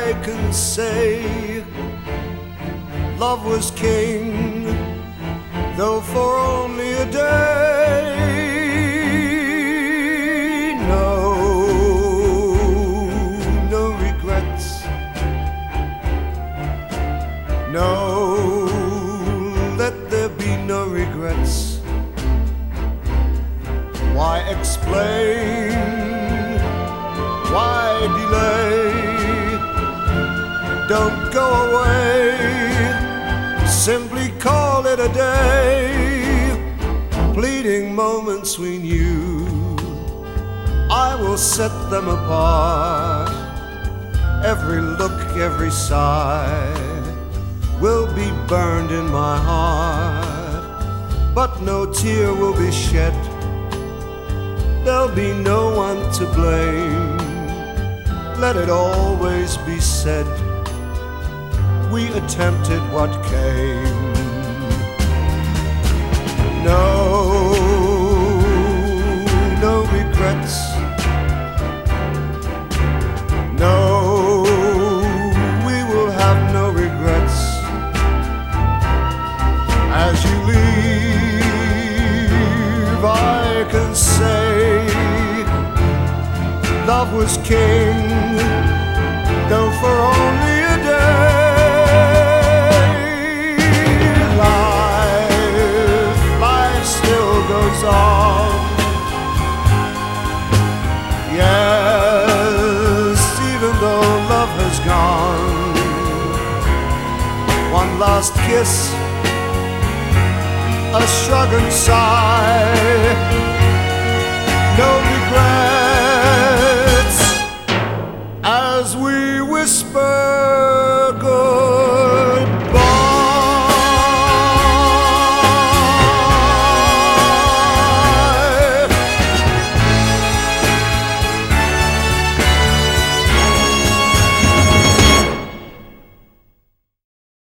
I can say love was king, though for only a day. No regrets. No, let there be no regrets. Why explain? Why delay? Don't go away. Simply call it a day. Fleeting moments we knew, I will set them apart. Every look, every sigh will be burned in my heart. But no tear will be shed. There'll be no one to blame. Let it always be said, we attempted what came. No regrets. No, we will have no regrets. As you leave, I can say love was king, though for only a day. Life still goes on. Yes, even though love has gone. One last kiss, a shrug and sigh.